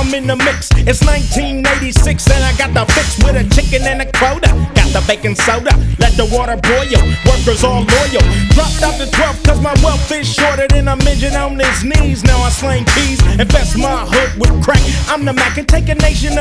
I'm in the mix. It's 1986 and I got the fix with a chicken and a quota. Got the baking soda, let the water boil. Workers all loyal. Dropped out the 12th cause my wealth is shorter than a midget on his knees. Now I slang keys, infest my hood with crack. I'm the Mac and take a nation